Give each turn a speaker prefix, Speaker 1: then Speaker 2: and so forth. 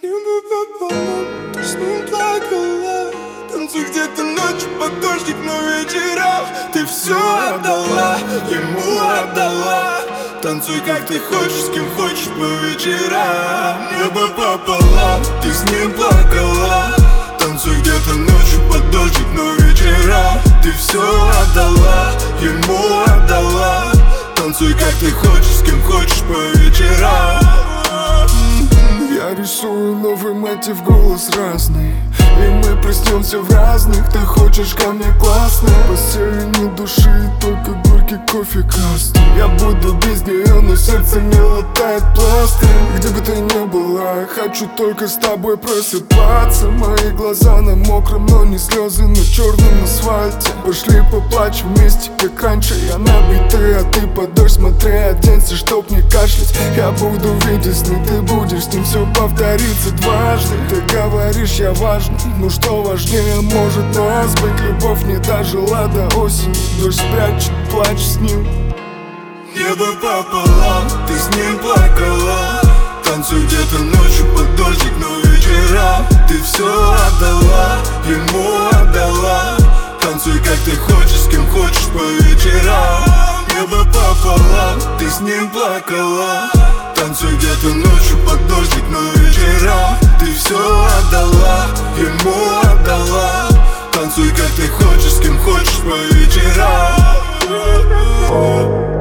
Speaker 1: Небо пополам, ты с ним плакала. Танцуй где-то ночью под дождик, но вечером ты все отдала, ему отдала. Танцуй как ты хочешь, с кем хочешь по вечерам. Небо пополам, ты с ним плакала. Танцуй где-то ночью под дождик, но вечером ты все отдала, ему отдала. Танцуй как ты хочешь, с кем хочешь по вечерам.
Speaker 2: Я рисую новый мотив, голос разный, и мы проснемся в разных. Ты хочешь ко мне классно, в постели ни души, только горький кофе красный. Я буду без нее, но сердце не латает пластырь. Где бы ты ни была, я хочу только с тобой просыпаться. Мои глаза на мокром, но не слезы на черном асфальте. Пошли поплачем вместе, как раньше. Я набитый, а ты под дождь смотри, оденься, чтоб не кашлять. Я буду видеть сны, ты будешь с ним, все повторится дважды. Ты говоришь, я важный, ну что важнее может нас быть? Любовь не дожила до осени, дождь спрячет плач с ним.
Speaker 1: Небо пополам, ты с ним плакала. Танцуй где-то ночью под дождик, но вечером ты все отдала, ему отдала. Танцуй как ты хочешь, с кем хочешь по вечерам. Небо пополам, ты с ним плакала. Танцуй где-то ночью под дождик, но вечером ты все отдала, ему отдала. Танцуй как ты хочешь, с кем хочешь по вечерам.